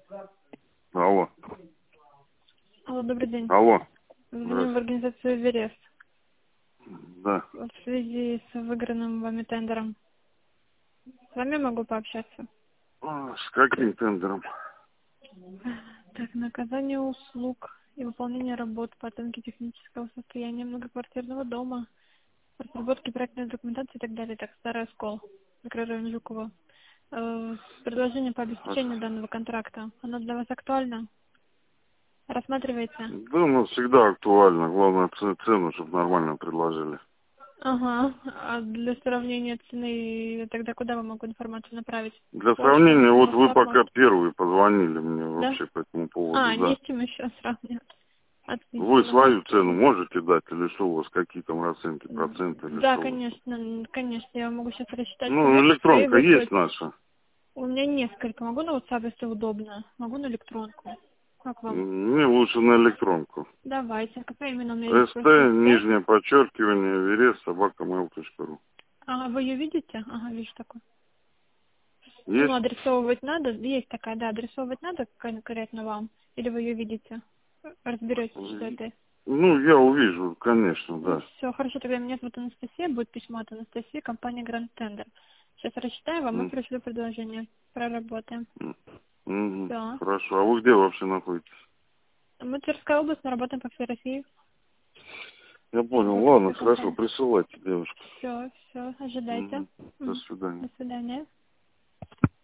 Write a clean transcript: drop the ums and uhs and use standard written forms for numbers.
Алло. Алло, добрый день. Алло. Звоню в организацию «Эверест» Да. в связи с выигранным вами тендером. С вами могу пообщаться? С каким тендером? Так, наказание услуг и выполнение работ по оценке технического состояния многоквартирного дома, разработки проектной документации и так далее. Так, Старый Оскол, микрорайон Жукова. Предложение по обеспечению данного контракта, оно для вас актуально? Рассматриваете? Да, у нас всегда актуально. Главное, цену, чтобы нормально предложили. Ага. А для сравнения цены тогда куда вы могу информацию направить? Для Почта? сравнения, вот вы WhatsApp, пока может? первые позвонили мне Да? вообще по этому поводу, А, не да. с чем еще сравнивать. Вы Отлично. свою цену можете дать или что у вас, какие там расценки, проценты или Да, что у вас? конечно, конечно, я могу сейчас рассчитать Ну, цену и электронка есть выслать. наша. У меня несколько. Могу на WhatsApp, если удобно. Могу на электронку. Как вам? Мне лучше на электронку. Давайте. Какая именно у меня есть? СТ, Просто СТ? нижнее подчеркивание, Верес, собака.mail.ru. Ага, вы ее видите? Ага, вижу такой. Ну, Есть? адресовывать надо? Есть такая, да, адресовывать надо конкретно вам? Или вы ее видите? Разберетесь, что это? Ну, я увижу, конечно, Ну, да. все, хорошо, тогда меня зовут Анастасия, будет письмо от Анастасии, компания Grand Tender. Сейчас рассчитаю вам и М, пришлю предложение. Проработаем. Все. Хорошо. А вы где вообще находитесь? Мы Тверская область, мы работаем по всей России. Я понял. Ладно, Брокерская хорошо, компания. присылайте, девушка. Все, ожидайте. До свидания. До свидания.